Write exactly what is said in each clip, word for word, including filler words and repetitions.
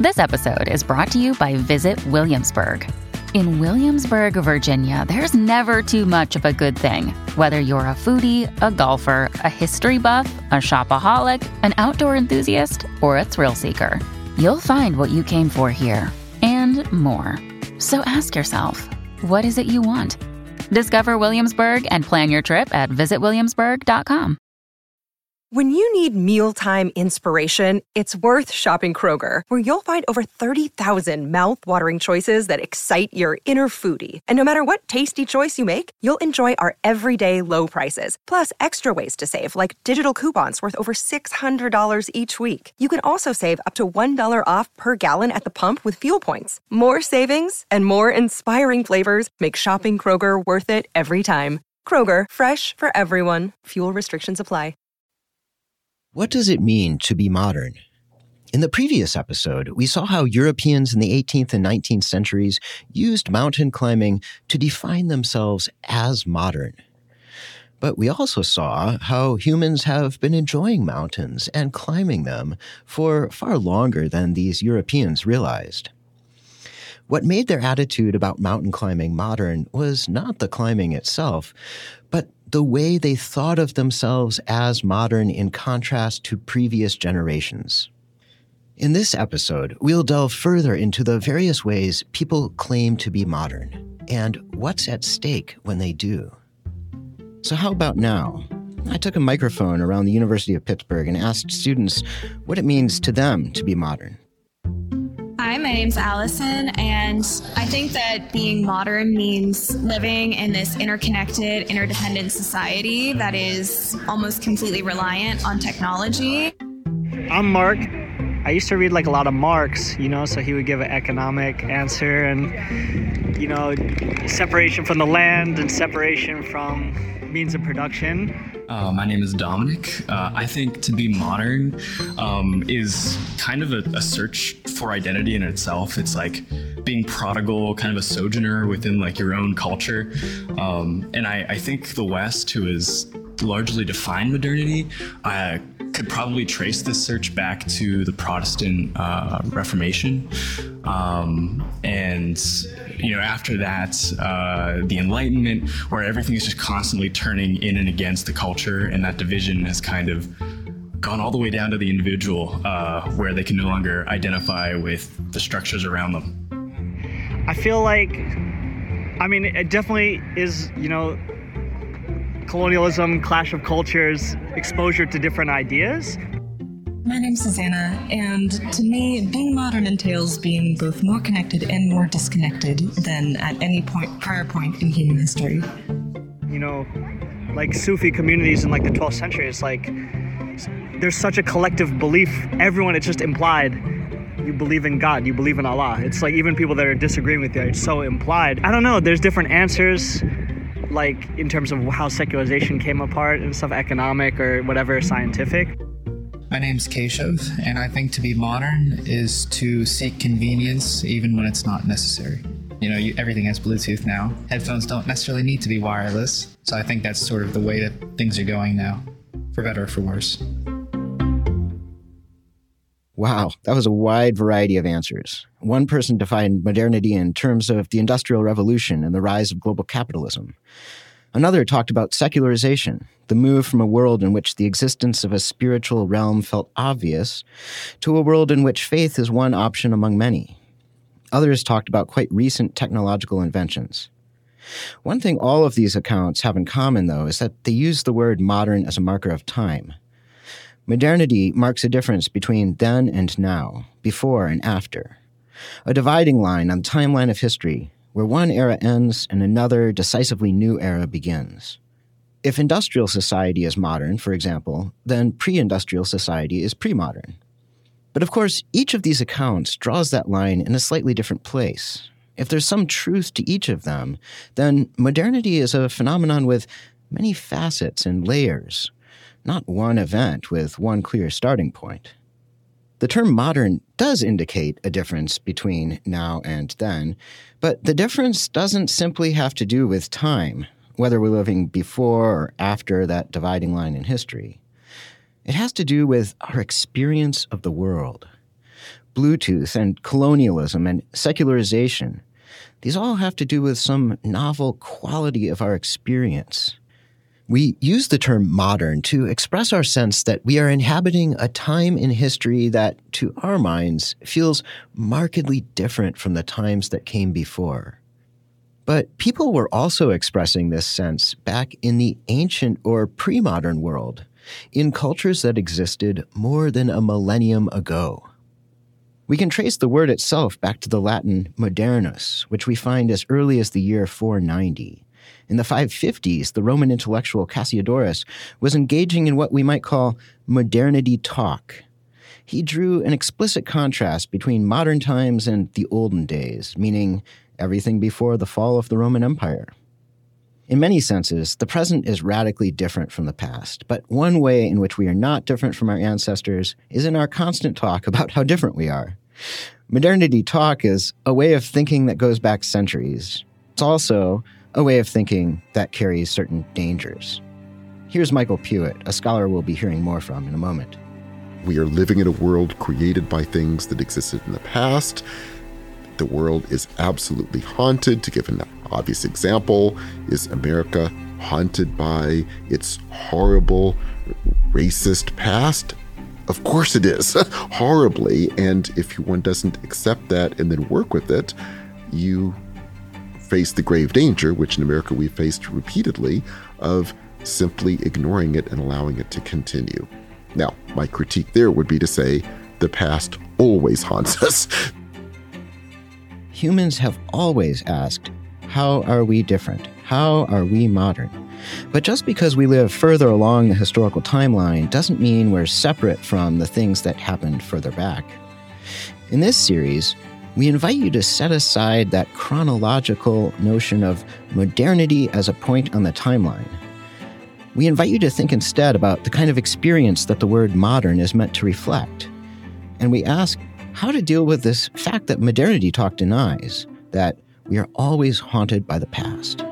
This episode is brought to you by Visit Williamsburg. In Williamsburg, Virginia, there's never too much of a good thing. Whether you're a foodie, a golfer, a history buff, a shopaholic, an outdoor enthusiast, or a thrill seeker, you'll find what you came for here and more. So ask yourself, what is it you want? Discover Williamsburg and plan your trip at visit williamsburg dot com. When you need mealtime inspiration, it's worth shopping Kroger, where you'll find over thirty thousand mouth-watering choices that excite your inner foodie. And no matter what tasty choice you make, you'll enjoy our everyday low prices, plus extra ways to save, like digital coupons worth over six hundred dollars each week. You can also save up to one dollar off per gallon at the pump with fuel points. More savings and more inspiring flavors make shopping Kroger worth it every time. Kroger, fresh for everyone. Fuel restrictions apply. What does it mean to be modern? In the previous episode, we saw how Europeans in the eighteenth and nineteenth centuries used mountain climbing to define themselves as modern. But we also saw how humans have been enjoying mountains and climbing them for far longer than these Europeans realized. What made their attitude about mountain climbing modern was not the climbing itself, but the way they thought of themselves as modern in contrast to previous generations. In this episode, we'll delve further into the various ways people claim to be modern and what's at stake when they do. So how about now? I took a microphone around the University of Pittsburgh and asked students what it means to them to be modern. Hi, my name's Allison, and I think that being modern means living in this interconnected, interdependent society that is almost completely reliant on technology. I'm Mark. I used to read like a lot of Marx, you know, so he would give an economic answer and, you know, separation from the land and separation from means of production. Uh, my name is Dominic. Uh, I think to be modern um, is kind of a, a search for identity in itself. It's like being prodigal, kind of a sojourner within like your own culture. Um, and I, I think the West, who has largely defined modernity, uh, could probably trace this search back to the Protestant uh, Reformation. Um, and, you know, after that, uh, the Enlightenment, where everything is just constantly turning in and against the culture, and that division has kind of gone all the way down to the individual, uh, where they can no longer identify with the structures around them. I feel like, I mean, it definitely is, you know, colonialism, clash of cultures, exposure to different ideas. My name's Susanna, and to me, being modern entails being both more connected and more disconnected than at any point prior point in human history. You know, like Sufi communities in like the twelfth century, it's like there's such a collective belief. Everyone, it's just implied. You believe in God, you believe in Allah. It's like even people that are disagreeing with you, it's so implied. I don't know, there's different answers, like in terms of how secularization came apart and stuff, economic or whatever, scientific. My name's Keshav, and I think to be modern is to seek convenience even when it's not necessary. You know, you, everything has Bluetooth now. Headphones don't necessarily need to be wireless. So I think that's sort of the way that things are going now, for better or for worse. Wow, that was a wide variety of answers. One person defined modernity in terms of the Industrial Revolution and the rise of global capitalism. Another talked about secularization, the move from a world in which the existence of a spiritual realm felt obvious to a world in which faith is one option among many. Others talked about quite recent technological inventions. One thing all of these accounts have in common, though, is that they use the word modern as a marker of time. Modernity marks a difference between then and now, before and after, a dividing line on the timeline of history where one era ends and another decisively new era begins. If industrial society is modern, for example, then pre-industrial society is pre-modern. But of course, each of these accounts draws that line in a slightly different place. If there's some truth to each of them, then modernity is a phenomenon with many facets and layers, not one event with one clear starting point. The term modern does indicate a difference between now and then, but the difference doesn't simply have to do with time, whether we're living before or after that dividing line in history. It has to do with our experience of the world. Bluetooth and colonialism and secularization, these all have to do with some novel quality of our experience. We use the term modern to express our sense that we are inhabiting a time in history that, to our minds, feels markedly different from the times that came before. But people were also expressing this sense back in the ancient or pre-modern world, in cultures that existed more than a millennium ago. We can trace the word itself back to the Latin modernus, which we find as early as the year four ninety. In the five fifties, the Roman intellectual Cassiodorus was engaging in what we might call modernity talk. He drew an explicit contrast between modern times and the olden days, meaning everything before the fall of the Roman Empire. In many senses, the present is radically different from the past, but one way in which we are not different from our ancestors is in our constant talk about how different we are. Modernity talk is a way of thinking that goes back centuries. It's also a way of thinking that carries certain dangers. Here's Michael Puett, a scholar we'll be hearing more from in a moment. We are living in a world created by things that existed in the past. The world is absolutely haunted. To give an obvious example, is America haunted by its horrible, racist past? Of course it is, horribly. And if one doesn't accept that and then work with it, you face the grave danger, which in America we faced repeatedly, of simply ignoring it and allowing it to continue. Now, my critique there would be to say the past always haunts us. Humans have always asked, how are we different? How are we modern? But just because we live further along the historical timeline doesn't mean we're separate from the things that happened further back. In this series, we invite you to set aside that chronological notion of modernity as a point on the timeline. We invite you to think instead about the kind of experience that the word modern is meant to reflect. And we ask how to deal with this fact that modernity talk denies, that we are always haunted by the past.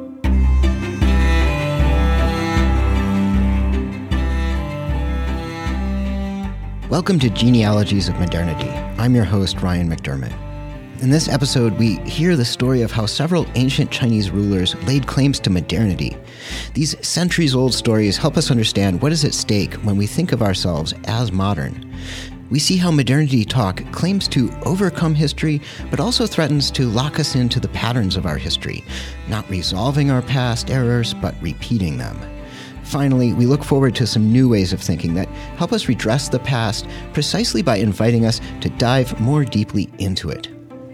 Welcome to Genealogies of Modernity. I'm your host, Ryan McDermott. In this episode, we hear the story of how several ancient Chinese rulers laid claims to modernity. These centuries-old stories help us understand what is at stake when we think of ourselves as modern. We see how modernity talk claims to overcome history, but also threatens to lock us into the patterns of our history, not resolving our past errors, but repeating them. Finally, we look forward to some new ways of thinking that help us redress the past precisely by inviting us to dive more deeply into it.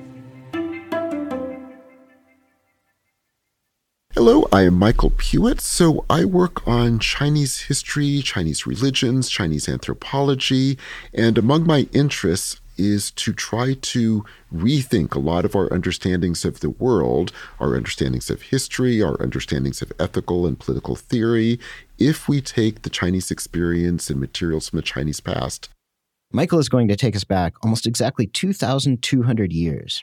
Hello, I am Michael Puett. So I work on Chinese history, Chinese religions, Chinese anthropology, and among my interests is to try to rethink a lot of our understandings of the world, our understandings of history, our understandings of ethical and political theory, if we take the Chinese experience and materials from the Chinese past. Michael is going to take us back almost exactly two thousand two hundred years.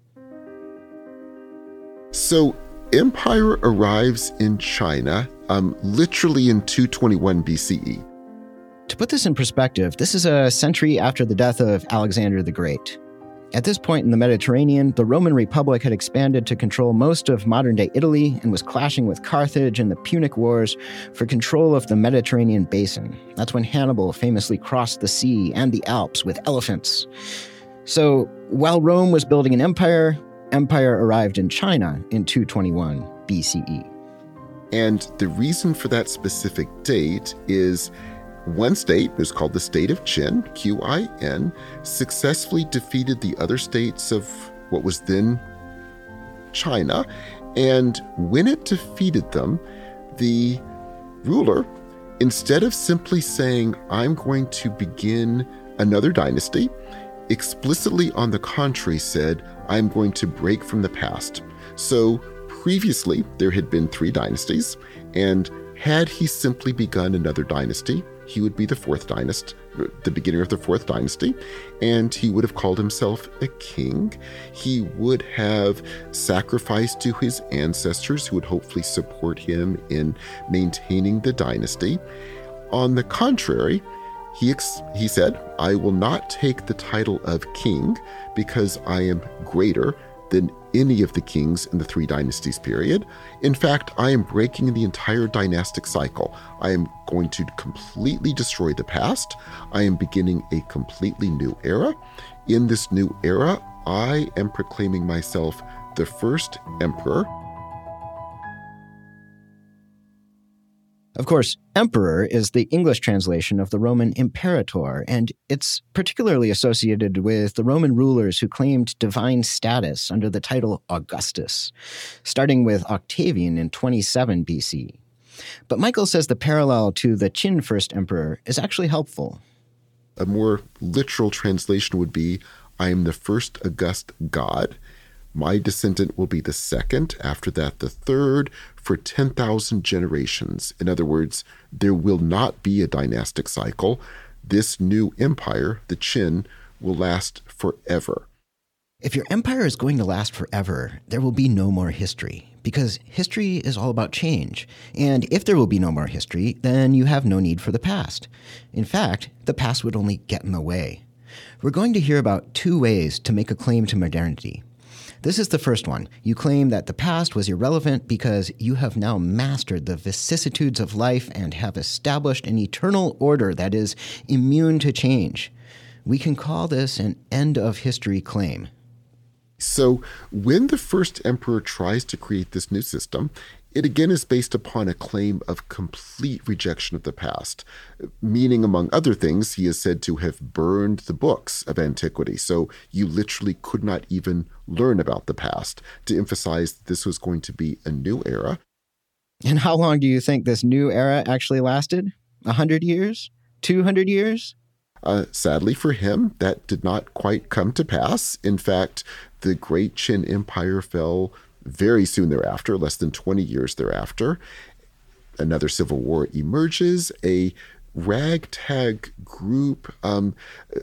So empire arrives in China um, literally in two twenty-one B C E. To put this in perspective, this is a century after the death of Alexander the Great. At this point in the Mediterranean, the Roman Republic had expanded to control most of modern-day Italy and was clashing with Carthage in the Punic Wars for control of the Mediterranean basin. That's when Hannibal famously crossed the sea and the Alps with elephants. So, while Rome was building an empire, empire arrived in China in two twenty-one B C E. And the reason for that specific date is one state, it was called the State of Qin, Q I N, successfully defeated the other states of what was then China. And when it defeated them, the ruler, instead of simply saying, I'm going to begin another dynasty, explicitly on the contrary said, I'm going to break from the past. So previously, there had been three dynasties, and had he simply begun another dynasty, he would be the fourth dynasty, the beginning of the fourth dynasty, and he would have called himself a king. He would have sacrificed to his ancestors who would hopefully support him in maintaining the dynasty. On the contrary, He, ex- he said, I will not take the title of king because I am greater than any of the kings in the three dynasties period. In fact, I am breaking the entire dynastic cycle. I am going to completely destroy the past. I am beginning a completely new era. In this new era, I am proclaiming myself the first emperor. Of course, emperor is the English translation of the Roman imperator, and it's particularly associated with the Roman rulers who claimed divine status under the title Augustus, starting with Octavian in twenty-seven B C. But Michael says the parallel to the Qin first emperor is actually helpful. A more literal translation would be, I am the first august god. My descendant will be the second, after that the third, for ten thousand generations. In other words, there will not be a dynastic cycle. This new empire, the Qin, will last forever. If your empire is going to last forever, there will be no more history, because history is all about change. And if there will be no more history, then you have no need for the past. In fact, the past would only get in the way. We're going to hear about two ways to make a claim to modernity. This is the first one. You claim that the past was irrelevant because you have now mastered the vicissitudes of life and have established an eternal order that is immune to change. We can call this an end-of-history claim. So when the first emperor tries to create this new system, it again is based upon a claim of complete rejection of the past, meaning, among other things, he is said to have burned the books of antiquity. So you literally could not even learn about the past, to emphasize that this was going to be a new era. And how long do you think this new era actually lasted? A hundred years? Two hundred years? Uh, sadly for him, that did not quite come to pass. In fact, the great Qin Empire fell very soon thereafter, less than twenty years thereafter. Another civil war emerges. A ragtag group um,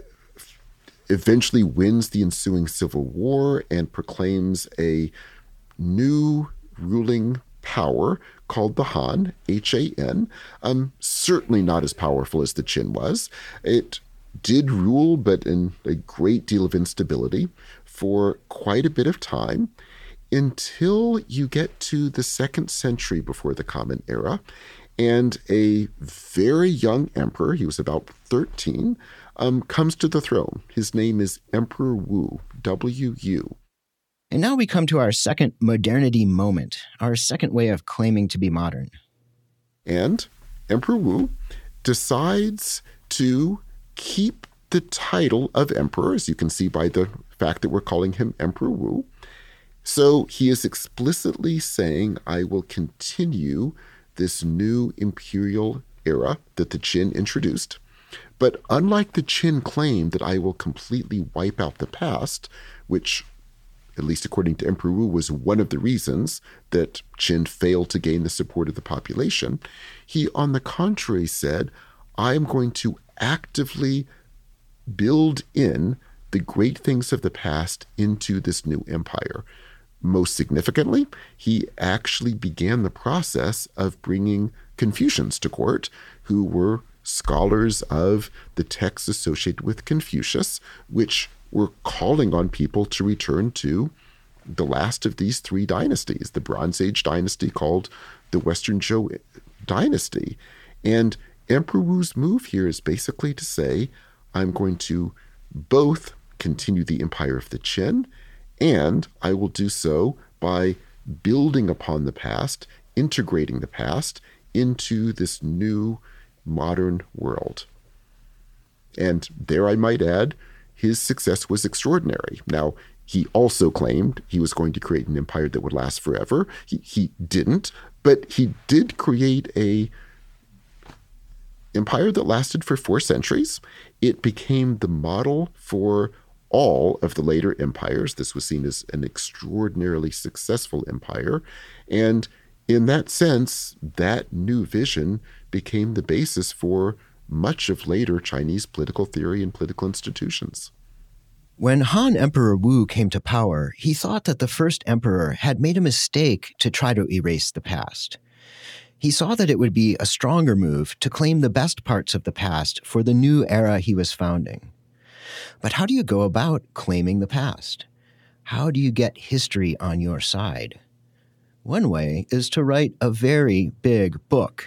eventually wins the ensuing civil war and proclaims a new ruling power called the Han, H A N, um, certainly not as powerful as the Qin was. It did rule, but in a great deal of instability for quite a bit of time, until you get to the second century before the Common Era, and a very young emperor, he was about thirteen, um, comes to the throne. His name is Emperor Wu, W U. And now we come to our second modernity moment, our second way of claiming to be modern. And Emperor Wu decides to keep the title of emperor, as you can see by the fact that we're calling him Emperor Wu. So he is explicitly saying, I will continue this new imperial era that the Qin introduced. But unlike the Qin claim that I will completely wipe out the past, which, at least according to Emperor Wu, was one of the reasons that Qin failed to gain the support of the population, he, on the contrary, said, I am going to actively build in the great things of the past into this new empire. Most significantly, he actually began the process of bringing Confucians to court, who were scholars of the texts associated with Confucius, which were calling on people to return to the last of these three dynasties, the Bronze Age dynasty called the Western Zhou dynasty. And Emperor Wu's move here is basically to say, I'm going to both continue the empire of the Qin, and I will do so by building upon the past, integrating the past into this new modern world. And there I might add, his success was extraordinary. Now, he also claimed he was going to create an empire that would last forever. He, he didn't, but he did create a empire that lasted for four centuries. It became the model for all of the later empires. This was seen as an extraordinarily successful empire. And in that sense, that new vision became the basis for much of later Chinese political theory and political institutions. When Han Emperor Wu came to power, he thought that the first emperor had made a mistake to try to erase the past. He saw that it would be a stronger move to claim the best parts of the past for the new era he was founding. But how do you go about claiming the past? How do you get history on your side? One way is to write a very big book.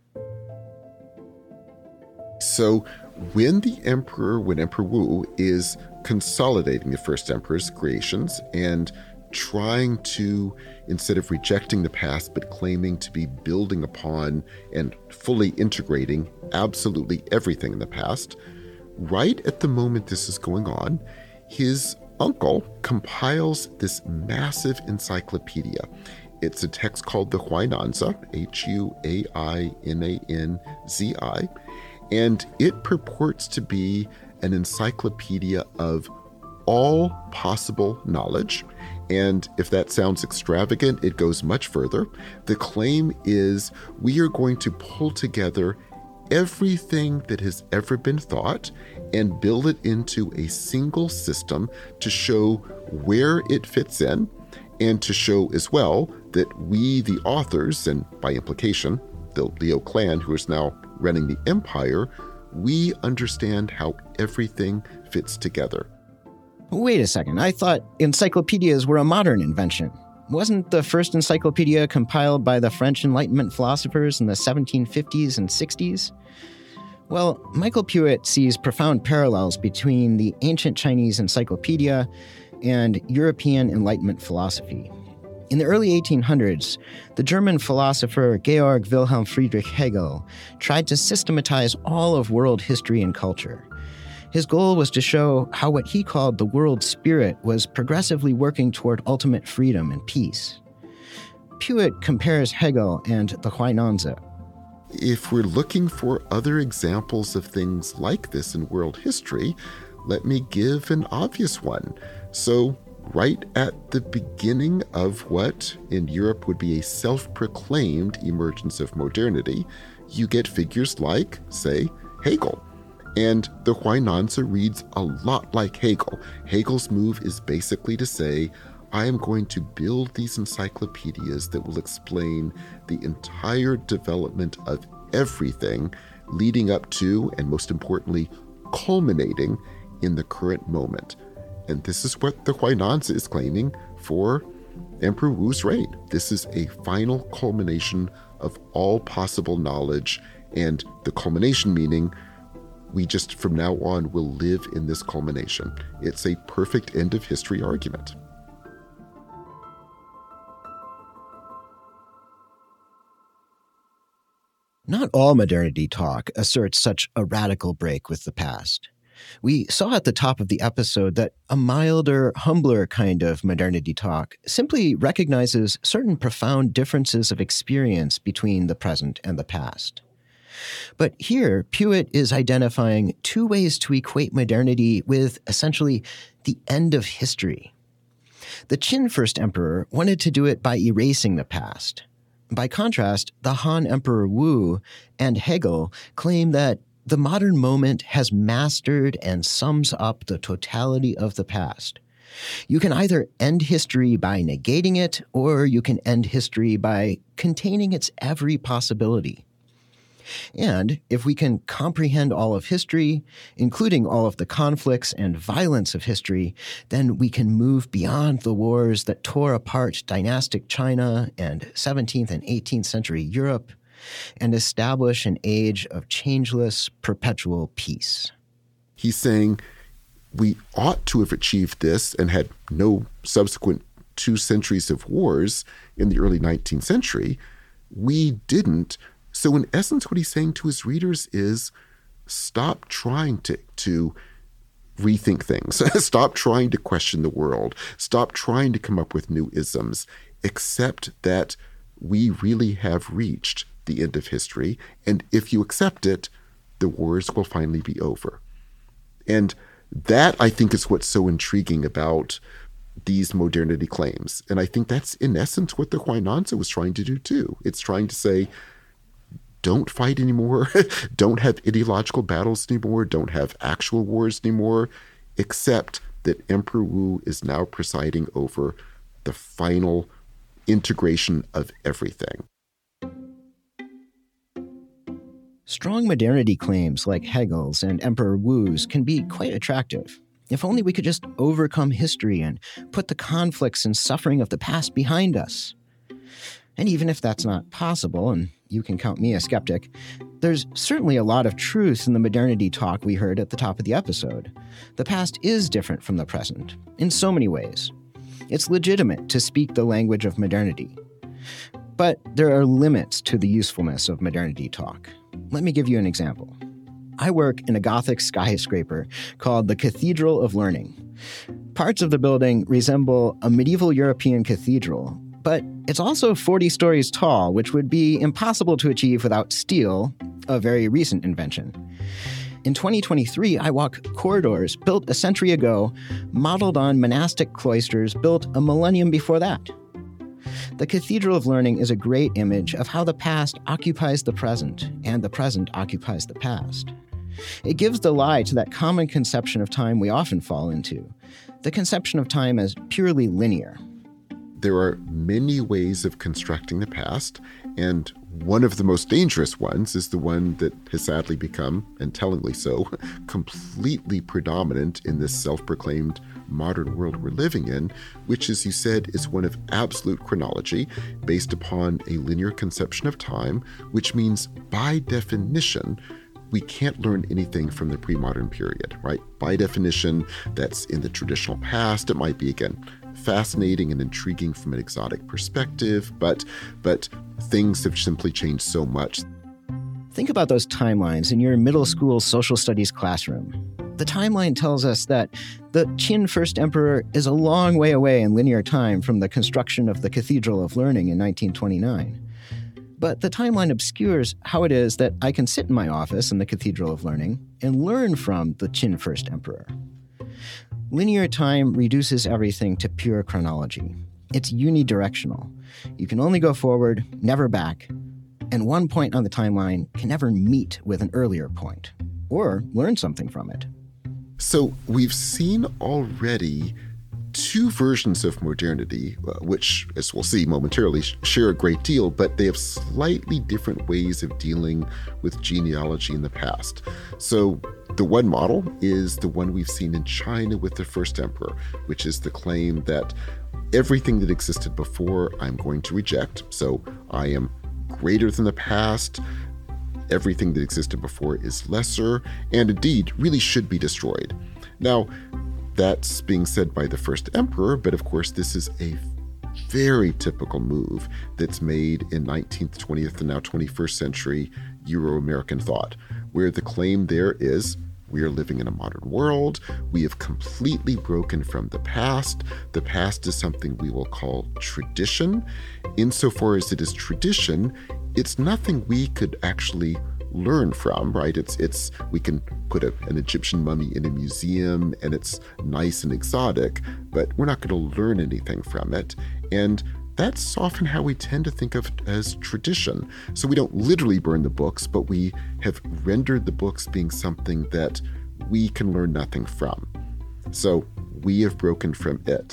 So when the emperor, when Emperor Wu is consolidating the first emperor's creations and trying to, instead of rejecting the past, but claiming to be building upon and fully integrating absolutely everything in the past, right at the moment this is going on, his uncle compiles this massive encyclopedia. It's a text called the Huainanzi, H U A I N A N Z I, and it purports to be an encyclopedia of all possible knowledge. And if that sounds extravagant, it goes much further. The claim is we are going to pull together everything that has ever been thought and build it into a single system to show where it fits in, and to show as well that we, the authors, and by implication, the Liu clan, who is now running the empire, we understand how everything fits together. Wait a second, I thought encyclopedias were a modern invention. Wasn't the first encyclopedia compiled by the French Enlightenment philosophers in the seventeen fifties and sixties? Well, Michael Puett sees profound parallels between the ancient Chinese encyclopedia and European Enlightenment philosophy. In the early eighteen hundreds, the German philosopher Georg Wilhelm Friedrich Hegel tried to systematize all of world history and culture. His goal was to show how what he called the world spirit was progressively working toward ultimate freedom and peace. Puett compares Hegel and the Huainanzi. If we're looking for other examples of things like this in world history, let me give an obvious one. So, right at the beginning of what in Europe would be a self-proclaimed emergence of modernity, you get figures like, say, Hegel. And the Huainanzi reads a lot like Hegel. Hegel's move is basically to say, I am going to build these encyclopedias that will explain the entire development of everything leading up to, and most importantly, culminating in the current moment. And this is what the Huainanzi is claiming for Emperor Wu's reign. This is a final culmination of all possible knowledge, and the culmination meaning we just from now on will live in this culmination. It's a perfect end of history argument. Not all modernity talk asserts such a radical break with the past. We saw at the top of the episode that a milder, humbler kind of modernity talk simply recognizes certain profound differences of experience between the present and the past. But here, Puett is identifying two ways to equate modernity with, essentially, the end of history. The Qin First Emperor wanted to do it by erasing the past. By contrast, the Han Emperor Wu and Hegel claim that the modern moment has mastered and sums up the totality of the past. You can either end history by negating it, or you can end history by containing its every possibility. And if we can comprehend all of history, including all of the conflicts and violence of history, then we can move beyond the wars that tore apart dynastic China and seventeenth and eighteenth century Europe and establish an age of changeless, perpetual peace. He's saying we ought to have achieved this and had no subsequent two centuries of wars in the early nineteenth century. We didn't. So in essence, what he's saying to his readers is stop trying to, to rethink things. Stop trying to question the world. Stop trying to come up with new isms. Accept that we really have reached the end of history. And if you accept it, the wars will finally be over. And that, I think, is what's so intriguing about these modernity claims. And I think that's, in essence, what the Huainanzi was trying to do, too. It's trying to say, don't fight anymore, don't have ideological battles anymore, don't have actual wars anymore, except that Emperor Wu is now presiding over the final integration of everything. Strong modernity claims like Hegel's and Emperor Wu's can be quite attractive. If only we could just overcome history and put the conflicts and suffering of the past behind us. And even if that's not possible, and you can count me a skeptic, there's certainly a lot of truth in the modernity talk we heard at the top of the episode. The past is different from the present, in so many ways. It's legitimate to speak the language of modernity. But there are limits to the usefulness of modernity talk. Let me give you an example. I work in a Gothic skyscraper called the Cathedral of Learning. Parts of the building resemble a medieval European cathedral, but it's also forty stories tall, which would be impossible to achieve without steel, a very recent invention. In twenty twenty-three, I walk corridors built a century ago, modeled on monastic cloisters built a millennium before that. The Cathedral of Learning is a great image of how the past occupies the present, and the present occupies the past. It gives the lie to that common conception of time we often fall into, the conception of time as purely linear. There are many ways of constructing the past, and one of the most dangerous ones is the one that has sadly become, and tellingly so, completely predominant in this self-proclaimed modern world we're living in, which, as you said, is one of absolute chronology based upon a linear conception of time, which means, by definition, we can't learn anything from the pre-modern period, right? By definition, that's in the traditional past. It might be, again, fascinating and intriguing from an exotic perspective, but but things have simply changed so much. Think about those timelines in your middle school social studies classroom. The timeline tells us that the Qin First Emperor is a long way away in linear time from the construction of the Cathedral of Learning in nineteen twenty-nine. But the timeline obscures how it is that I can sit in my office in the Cathedral of Learning and learn from the Qin First Emperor. Linear time reduces everything to pure chronology. It's unidirectional. You can only go forward, never back, and one point on the timeline can never meet with an earlier point, or learn something from it. So we've seen already two versions of modernity, uh, which, as we'll see momentarily, share a great deal, but they have slightly different ways of dealing with genealogy in the past. So the one model is the one we've seen in China with the first emperor, which is the claim that everything that existed before I'm going to reject. So I am greater than the past. Everything that existed before is lesser, and indeed really should be destroyed. Now, that's being said by the first emperor, but of course this is a very typical move that's made in nineteenth, twentieth, and now twenty-first century Euro-American thought, where the claim there is, we are living in a modern world, we have completely broken from the past, the past is something we will call tradition. Insofar as it is tradition, it's nothing we could actually learn from, right? It's it's we can put a, an Egyptian mummy in a museum and it's nice and exotic, but we're not going to learn anything from it. And that's often how we tend to think of it as tradition. So we don't literally burn the books, but we have rendered the books being something that we can learn nothing from. So we have broken from it.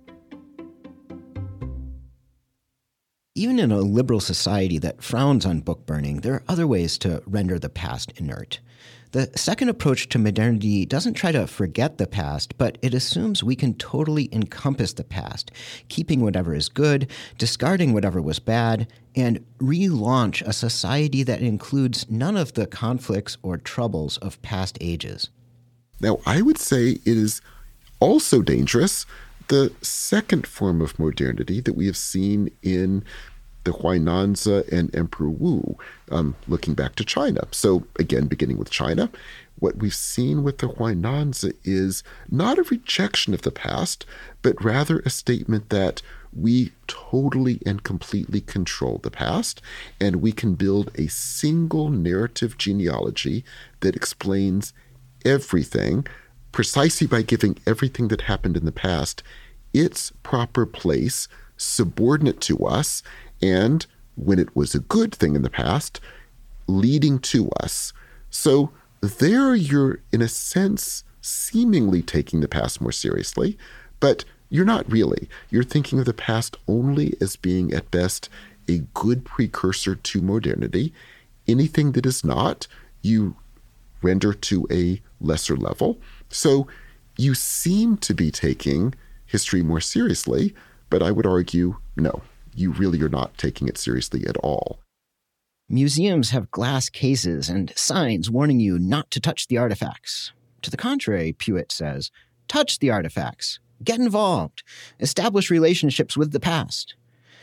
Even in a liberal society that frowns on book burning, there are other ways to render the past inert. The second approach to modernity doesn't try to forget the past, but it assumes we can totally encompass the past, keeping whatever is good, discarding whatever was bad, and relaunch a society that includes none of the conflicts or troubles of past ages. Now, I would say it is also dangerous. The second form of modernity that we have seen in the Huainanzi and Emperor Wu, um, looking back to China. So again, beginning with China, what we've seen with the Huainanzi is not a rejection of the past, but rather a statement that we totally and completely control the past, and we can build a single narrative genealogy that explains everything precisely by giving everything that happened in the past its proper place, subordinate to us, and when it was a good thing in the past, leading to us. So there you're, in a sense, seemingly taking the past more seriously, but you're not really. You're thinking of the past only as being, at best, a good precursor to modernity, anything that is not, you render to a lesser level. So you seem to be taking history more seriously, but I would argue, no, you really are not taking it seriously at all. Museums have glass cases and signs warning you not to touch the artifacts. To the contrary, Puett says, touch the artifacts, get involved, establish relationships with the past.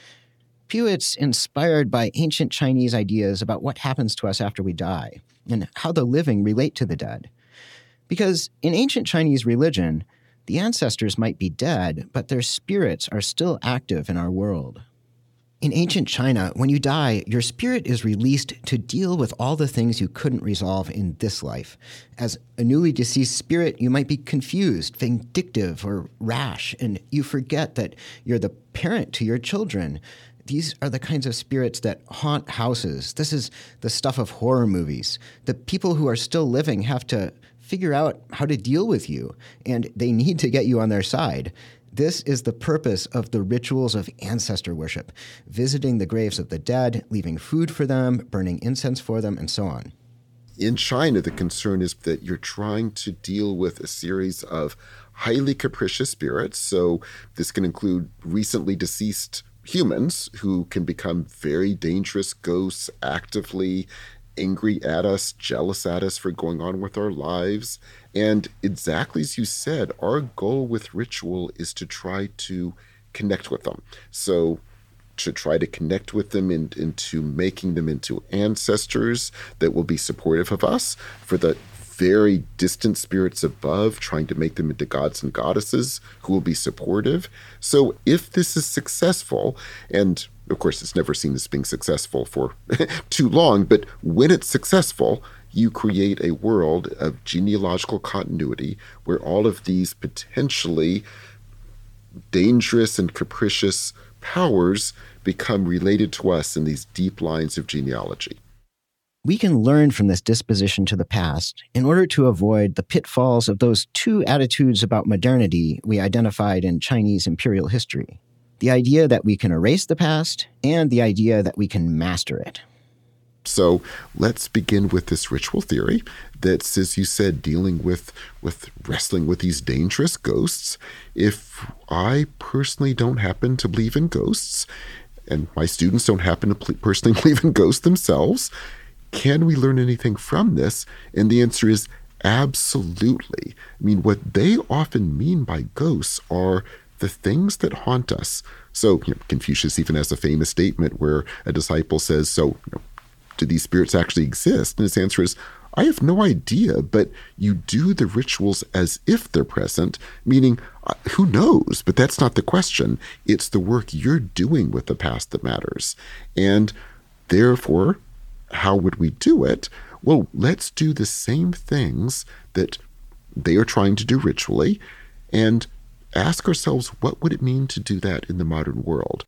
Puett's inspired by ancient Chinese ideas about what happens to us after we die and how the living relate to the dead. Because in ancient Chinese religion, the ancestors might be dead, but their spirits are still active in our world. In ancient China, when you die, your spirit is released to deal with all the things you couldn't resolve in this life. As a newly deceased spirit, you might be confused, vindictive, or rash, and you forget that you're the parent to your children. These are the kinds of spirits that haunt houses. This is the stuff of horror movies. The people who are still living have to figure out how to deal with you, and they need to get you on their side. This is the purpose of the rituals of ancestor worship, visiting the graves of the dead, leaving food for them, burning incense for them, and so on. In China, the concern is that you're trying to deal with a series of highly capricious spirits. So this can include recently deceased humans who can become very dangerous ghosts, actively angry at us, jealous at us for going on with our lives. And exactly as you said, our goal with ritual is to try to connect with them. So to try to connect with them in, into making them into ancestors that will be supportive of us. For the very distant spirits above, trying to make them into gods and goddesses who will be supportive. So if this is successful, and of course it's never seen as being successful for too long, but when it's successful, you create a world of genealogical continuity where all of these potentially dangerous and capricious powers become related to us in these deep lines of genealogy. We can learn from this disposition to the past in order to avoid the pitfalls of those two attitudes about modernity we identified in Chinese imperial history. The idea that we can erase the past and the idea that we can master it. So let's begin with this ritual theory that's, as you said, dealing with, with wrestling with these dangerous ghosts. If I personally don't happen to believe in ghosts, and my students don't happen to pl- personally believe in ghosts themselves, can we learn anything from this? And the answer is absolutely. I mean, what they often mean by ghosts are the things that haunt us. So you know, Confucius even has a famous statement where a disciple says, so you know, do these spirits actually exist? And his answer is, I have no idea, but you do the rituals as if they're present, meaning uh, who knows? But that's not the question. It's the work you're doing with the past that matters. And therefore, how would we do it? Well, let's do the same things that they are trying to do ritually and ask ourselves, what would it mean to do that in the modern world?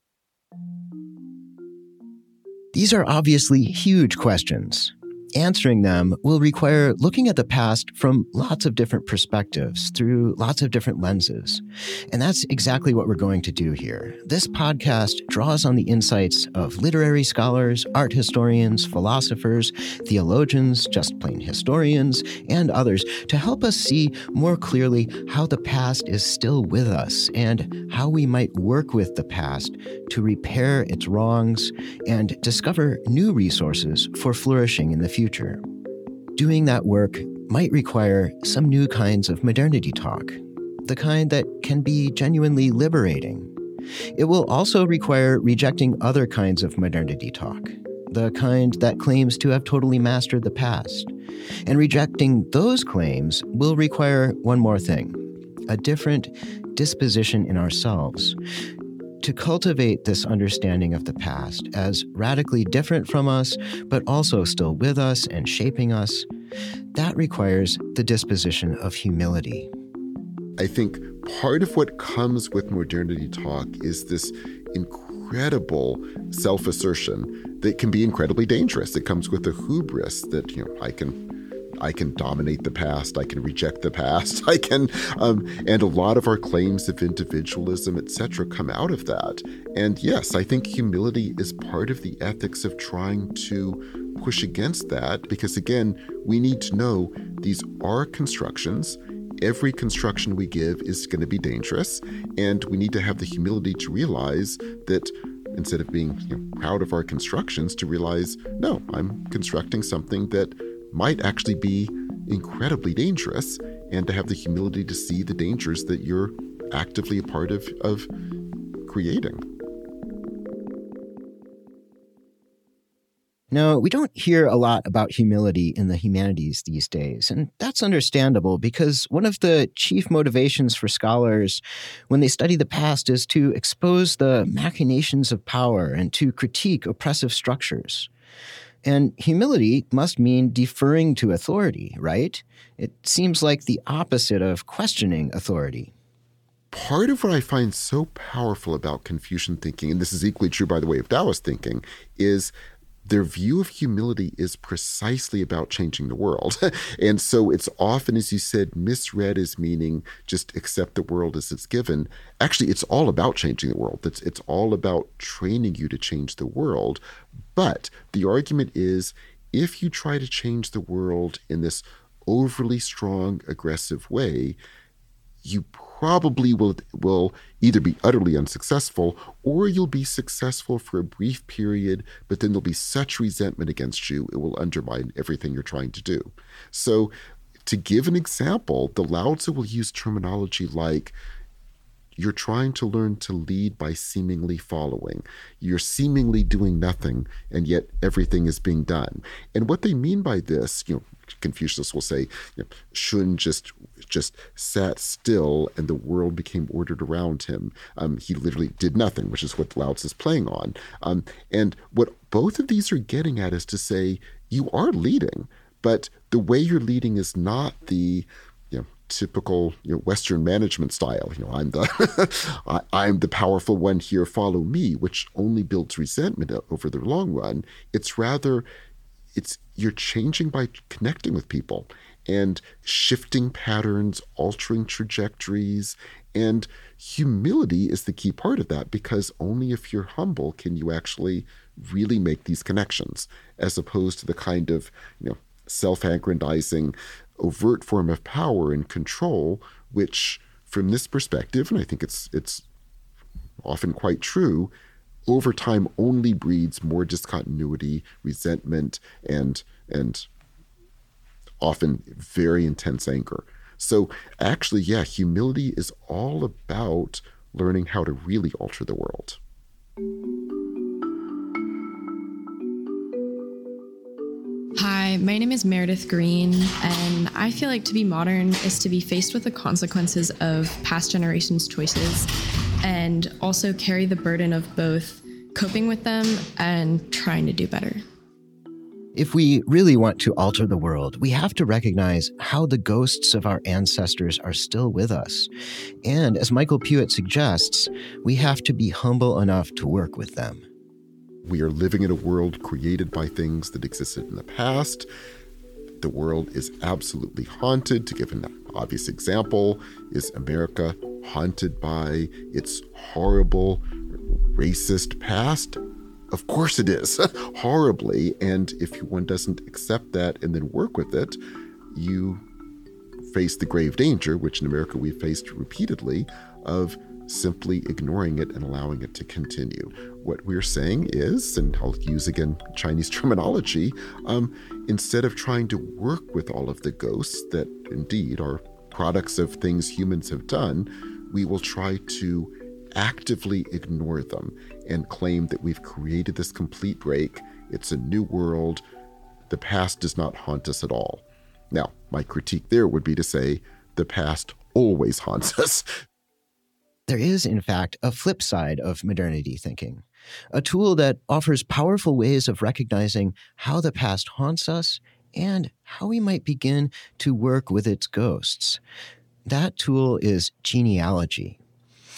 These are obviously huge questions. Answering them will require looking at the past from lots of different perspectives, through lots of different lenses. And that's exactly what we're going to do here. This podcast draws on the insights of literary scholars, art historians, philosophers, theologians, just plain historians, and others to help us see more clearly how the past is still with us and how we might work with the past to repair its wrongs and discover new resources for flourishing in the future. Future. Doing that work might require some new kinds of modernity talk, the kind that can be genuinely liberating. It will also require rejecting other kinds of modernity talk, the kind that claims to have totally mastered the past. And rejecting those claims will require one more thing, a different disposition in ourselves. To cultivate this understanding of the past as radically different from us, but also still with us and shaping us, that requires the disposition of humility. I think part of what comes with modernity talk is this incredible self-assertion that can be incredibly dangerous. It comes with a hubris that, you know, I can I can dominate the past, I can reject the past, I can, um, and a lot of our claims of individualism, et cetera, come out of that. And yes, I think humility is part of the ethics of trying to push against that, because again, we need to know these are constructions. Every construction we give is going to be dangerous, and we need to have the humility to realize that instead of being you know, proud of our constructions, to realize, no, I'm constructing something that might actually be incredibly dangerous, and to have the humility to see the dangers that you're actively a part of, of creating. No, we don't hear a lot about humility in the humanities these days, and that's understandable because one of the chief motivations for scholars when they study the past is to expose the machinations of power and to critique oppressive structures. And humility must mean deferring to authority, right? It seems like the opposite of questioning authority. Part of what I find so powerful about Confucian thinking, and this is equally true, by the way, of Taoist thinking, is their view of humility is precisely about changing the world. And so it's often, as you said, misread as meaning just accept the world as it's given. Actually, it's all about changing the world. It's, it's all about training you to change the world. But the argument is, if you try to change the world in this overly strong, aggressive way, you probably will will either be utterly unsuccessful, or you'll be successful for a brief period, but then there'll be such resentment against you, it will undermine everything you're trying to do. So to give an example, the Lao Tzu will use terminology like, you're trying to learn to lead by seemingly following. You're seemingly doing nothing, and yet everything is being done. And what they mean by this, you know, Confucius will say, you know, Shun just just sat still and the world became ordered around him. Um, he literally did nothing, which is what Lao Tzu is playing on. Um, and what both of these are getting at is to say, you are leading, but the way you're leading is not the you know, typical you know, Western management style. You know, I'm the I, I'm the powerful one here, follow me, which only builds resentment over the long run. It's rather, it's you're changing by connecting with people and shifting patterns, altering trajectories, and humility is the key part of that, because only if you're humble can you actually really make these connections, as opposed to the kind of you know self-aggrandizing, overt form of power and control, which from this perspective, and I think it's it's often quite true, over time only breeds more discontinuity, resentment, and and often very intense anger. So actually, yeah, humility is all about learning how to really alter the world. Hi, my name is Meredith Green, and I feel like to be modern is to be faced with the consequences of past generations' choices and also carry the burden of both coping with them and trying to do better. If we really want to alter the world, we have to recognize how the ghosts of our ancestors are still with us. And as Michael Puett suggests, we have to be humble enough to work with them. We are living in a world created by things that existed in the past. The world is absolutely haunted. To give an obvious example, is America haunted by its horrible, racist past? Of course it is, horribly. And if one doesn't accept that and then work with it, you face the grave danger, which in America we've faced repeatedly, of simply ignoring it and allowing it to continue. What we're saying is, and I'll use again Chinese terminology, um, instead of trying to work with all of the ghosts that indeed are products of things humans have done, we will try to actively ignore them and claim that we've created this complete break. It's a new world. The past does not haunt us at all. Now, my critique there would be to say the past always haunts us. There is, in fact, a flip side of modernity thinking, a tool that offers powerful ways of recognizing how the past haunts us and how we might begin to work with its ghosts. That tool is genealogy.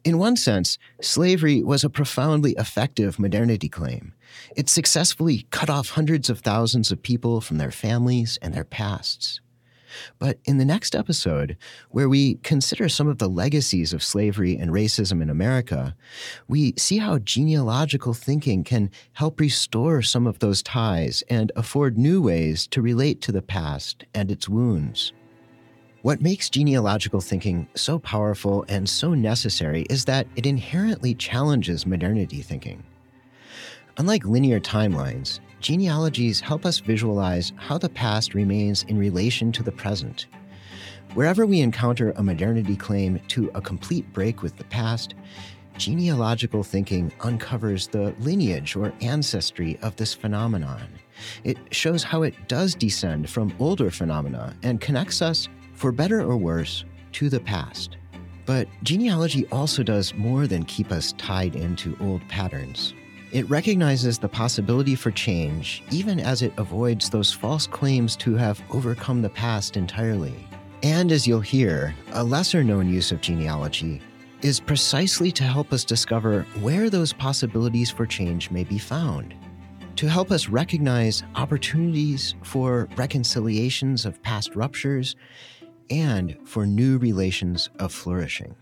In one sense, slavery was a profoundly effective modernity claim. It successfully cut off hundreds of thousands of people from their families and their pasts. But in the next episode, where we consider some of the legacies of slavery and racism in America, we see how genealogical thinking can help restore some of those ties and afford new ways to relate to the past and its wounds. What makes genealogical thinking so powerful and so necessary is that it inherently challenges modernity thinking. Unlike linear timelines, genealogies help us visualize how the past remains in relation to the present. Wherever we encounter a modernity claim to a complete break with the past, genealogical thinking uncovers the lineage or ancestry of this phenomenon. It shows how it does descend from older phenomena and connects us, for better or worse, to the past. But genealogy also does more than keep us tied into old patterns. It recognizes the possibility for change, even as it avoids those false claims to have overcome the past entirely. And as you'll hear, a lesser-known use of genealogy is precisely to help us discover where those possibilities for change may be found, to help us recognize opportunities for reconciliations of past ruptures and for new relations of flourishing.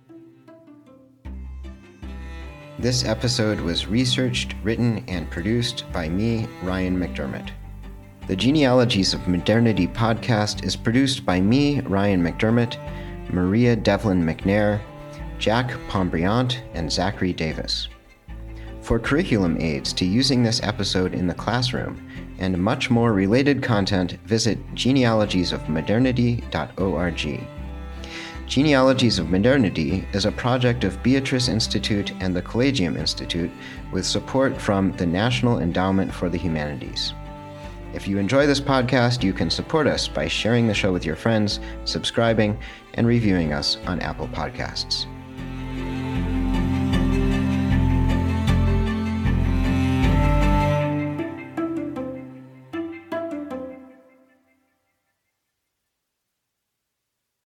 This episode was researched, written, and produced by me, Ryan McDermott. The Genealogies of Modernity podcast is produced by me, Ryan McDermott, Maria Devlin McNair, Jack Pombriant, and Zachary Davis. For curriculum aids to using this episode in the classroom and much more related content, visit genealogies of modernity dot org. Genealogies of Modernity is a project of Beatrice Institute and the Collegium Institute with support from the National Endowment for the Humanities. If you enjoy this podcast, you can support us by sharing the show with your friends, subscribing, and reviewing us on Apple Podcasts.